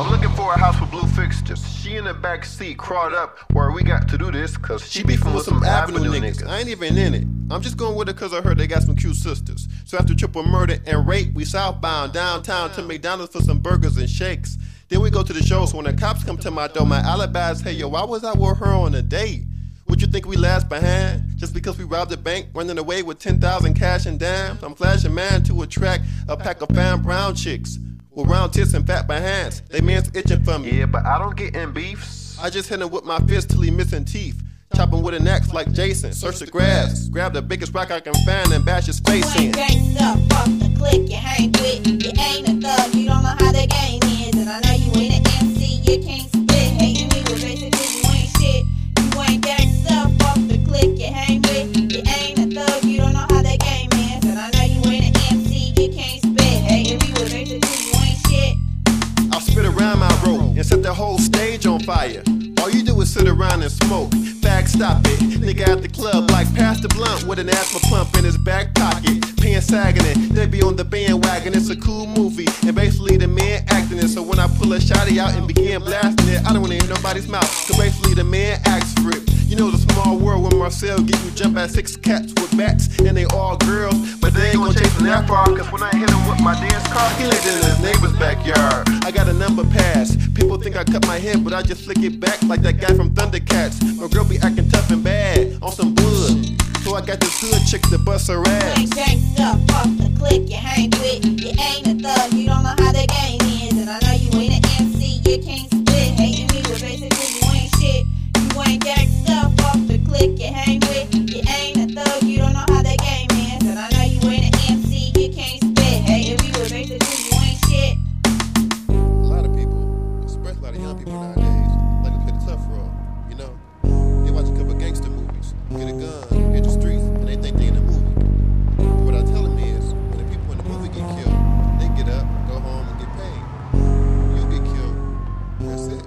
I'm looking for a house with blue fixtures. She in the back seat, crawled up where we got to do this, cause she beefing with some Avenue niggas. I ain't even in it. I'm just going with it cause I heard they got some cute sisters. So after triple murder and rape, we southbound downtown to McDonald's for some burgers and shakes. Then we go to the show, so when the cops come to my door, my alibi is, hey yo, why was I with her on a date? Would you think we last behind? Just because we robbed a bank, running away with 10,000 cash and dimes? I'm flashing man to attract a pack of fine brown chicks with round tits and fat behinds. They man's itching for me. Yeah, but I don't get in beefs. I just hit him with my fist till he missing teeth. Chop him with an axe like Jason. Search the grass, grab the biggest rock I can find and bash his face in. You ain't gangsta, fuck the clique you hang with. You ain't a thug, you don't know how the game is. And I know you ain't an MC, you can't spit. Hating me with basically you ain't shit. You ain't gangsta, fuck the clique you hang with. You ain't a thug, you don't know how the game is. And I know you ain't an MC, you can't spit. Hating me with basically you ain't shit. I'll spit around my rope and set the whole stage on fire. All you do is sit around and smoke. Fag, stop it. Nigga at the club like Pastor Blunt with an asthma pump in his back pocket. Pants sagging it, they be on the bandwagon. It's a cool movie, and basically the man acting it. So when I pull a shotty out and begin blasting it, I don't wanna hear nobody's mouth, cause basically the man acts for it. You know the small world when Marcel get you jump at 6 cats with bats, and they all girls, but they ain't gonna chase him that far, cause when I hit him with my dance car, he lived in his neighbor's backyard. I got a number pass. People think I cut my head, but I just flick it back like that guy from Thundercats. My girl be acting tough and bad on some blood, so I got this hood chick to bust her ass. You ain't gangsta, fuck the clique you hang with. You ain't a thug, you don't know how the game is. And I know you ain't an MC, you can't spit. Hating me with basically you ain't shit. You ain't gangsta, fuck the clique you hang with. You ain't a thug, you don't know how the game is. And I know you ain't an MC, you can't spit. Hating me with basically you ain't shit. A lot of people, especially a lot of young people nowadays, like to play the tough role, you know? They watch a couple gangster movies, get a gun, hit the streets, and they think they in the movie. But what I tell them is, when the people in the movie get killed, they get up, go home, and get paid. You get killed, that's it.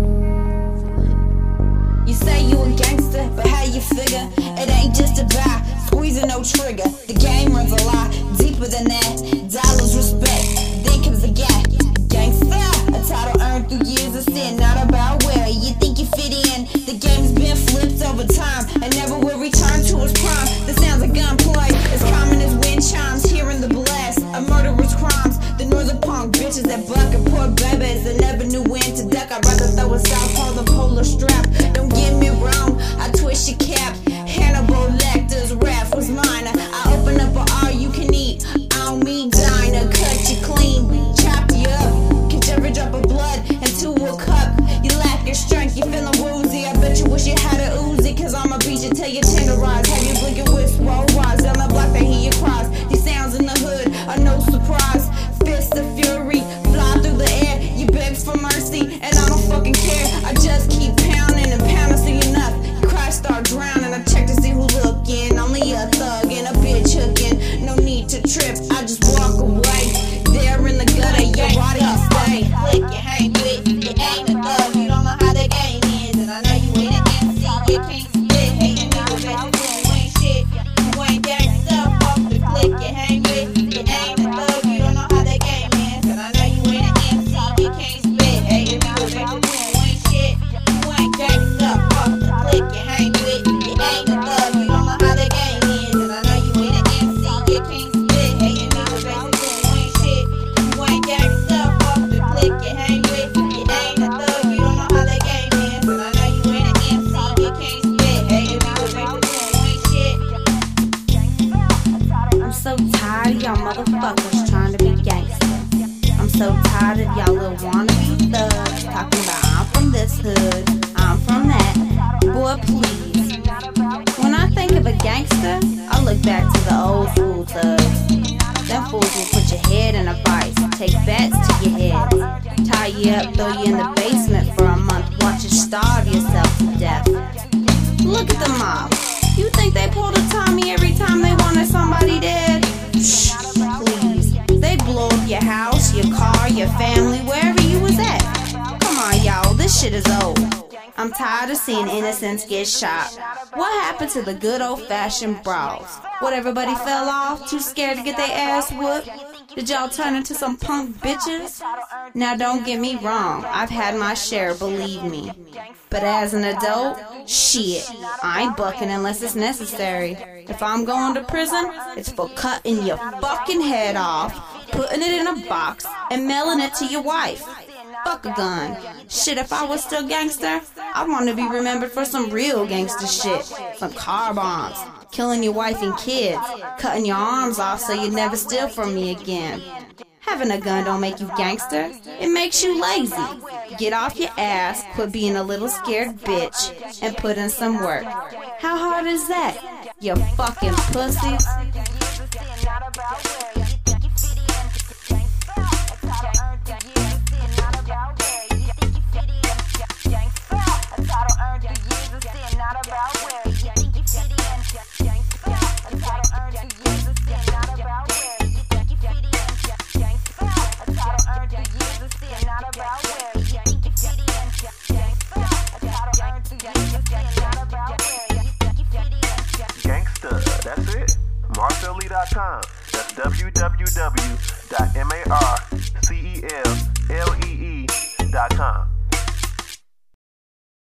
For real. You say you a gangster, but how you figure? It ain't just about squeezing no trigger. The game runs a lot deeper than that. Dollars, respect, then comes the gap. Gangsta, a title earned through years of sin, not about where you think you fit in. The game's been flipped over time and never will return to its prime. The sounds of gunplay as common as wind chimes, hearing the blast of murderous crimes. The northern punk bitches that buck and poor babies that never knew when to duck. I'd rather throw a southpaw than pull a strap. Don't get me wrong, I twist your cap. Hannibal Lecter's rap was mine. I open up an all you can eat. I don't mean diner, cut you clean, chop you up, catch every drop of blood into a cup. You lack your strength, you feeling woozy. I bet you wish you had a Uzi, cause I'ma beat you till you tenderize. Have you blinking with swole rise down the block, they hear your cries. These sounds in the hood are no surprise. Fist of fury, fly through the air. You beg for mercy, and I don't fucking care. I just keep pounding and pounding, see enough. You cry, start drowning. I check to see who's looking. Only a thug and a bitch hooking. No need to trip, I just walk away. There in the gutter, your body can stay. Click you hang with. You ain't a thug, you don't know how the game is. And I know you ain't an MC, you can't spit. Hating me with basically you ain't shit. You ain't gangsta, fuck the clique you hang with. You ain't a thug, you don't know how the game is. And I know you ain't an MC, you can't spit. Hating me with basically you ain't shit. You ain't gangsta, fuck the clique you hang with. You ain't a thug, you don't know how the game is. And I know you ain't an MC, you can't spit. Hating me with basically you ain't shit. You ain't gangsta, fuck the clique you hang with. You ain't a thug, you don't know how the game is. And I know you ain't an MC, you can't spit. Hating me with basically you ain't shit. I'm so tired of y'all motherfuckers trying to be gangsta. I'm so tired of y'all little wannabe thugs talking about I'm from this hood, I'm from that. Boy, please. When I think of a gangster, I look back to the old school thugs. Them fools will put your head in a vice, take bats to your head, tie you up, throw you in the basement for a month, watch you starve yourself to death. Look at the mob. You think they pulled a Tommy every time they wanted somebody dead? Shh, please. They blow up your house, your car, your family, wherever you was at. Come on, y'all, this shit is old. I'm tired of seeing innocents get shot. What happened to the good old-fashioned brawls? What, everybody fell off, too scared to get their ass whooped? Did y'all turn into some punk bitches? Now don't get me wrong, I've had my share, believe me. But as an adult, shit, I ain't bucking unless it's necessary. If I'm going to prison, it's for cutting your fucking head off, putting it in a box, and mailing it to your wife. Fuck a gun. Shit, if I was still gangster, I want to be remembered for some real gangster shit. Some car bombs, killing your wife and kids, cutting your arms off so you never steal from me again. Having a gun don't make you gangster. It makes you lazy. Get off your ass, quit being a little scared bitch, and put in some work. How hard is that, you fucking pussies? Gangsta, that's it. MarcelLee.com. That's www.marcel